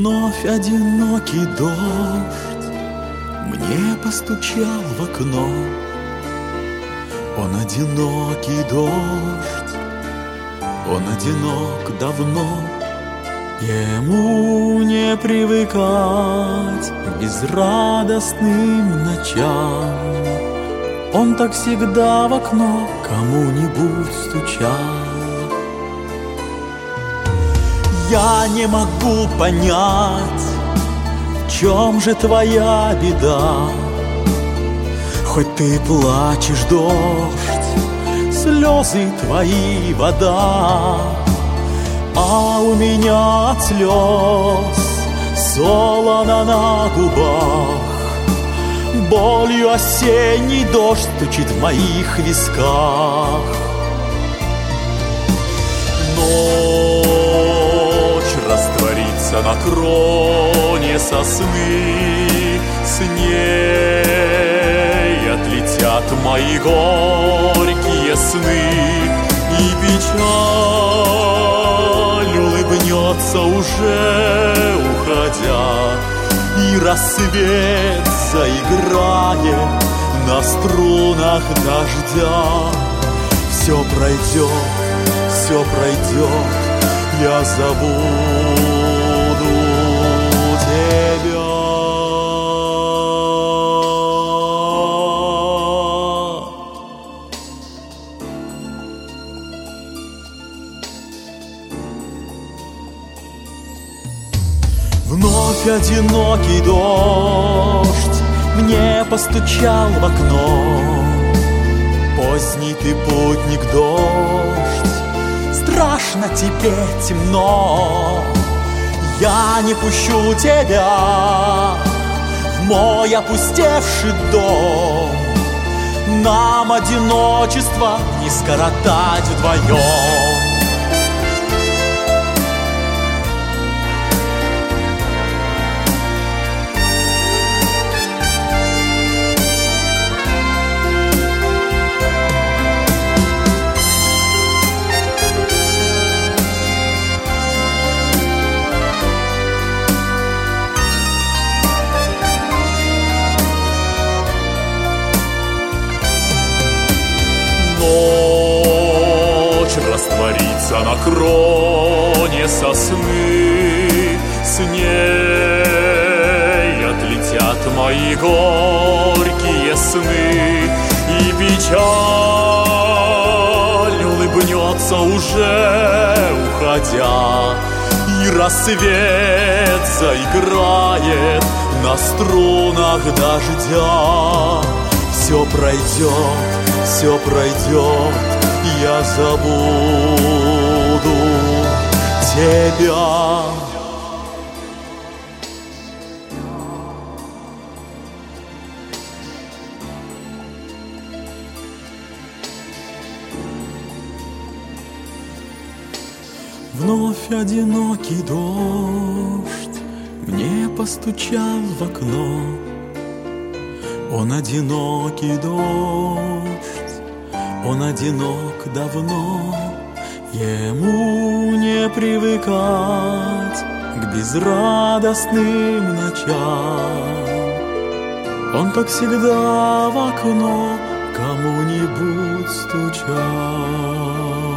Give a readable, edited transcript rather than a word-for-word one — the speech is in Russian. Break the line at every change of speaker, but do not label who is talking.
Вновь одинокий дождь мне постучал в окно. Он одинокий дождь, он одинок давно. Ему не привыкать к безрадостным ночам. Он так всегда в окно кому-нибудь стучал. Я не могу понять, в чем же твоя беда. Хоть ты плачешь, дождь, слезы твои вода, а у меня от слез солоно на губах. Болью осенний дождь стучит в моих висках. Ночь растворится на кроне сосны, с ней отлетят мои горькие сны, и печаль улыбнется уже уходя, и рассвет заиграет на струнах дождя. Все пройдет, все пройдет, я забуду тебя. Вновь одинокий дождь мне постучал в окно. Поздний ты путник, дождь, страшно тебе темно. Я не пущу тебя в мой опустевший дом. Нам одиночество не скоротать вдвоем. Ночь растворится на кроне сосны, с ней отлетят мои горькие сны, и печаль улыбнется уже уходя, и рассвет заиграет на струнах дождя. Все пройдет, все пройдет, я забуду тебя. Вновь одинокий дождь мне постучал в окно. Он одинокий дождь, он одинок давно. Ему не привыкать к безрадостным ночам. Он, как всегда, в окно кому-нибудь стучал.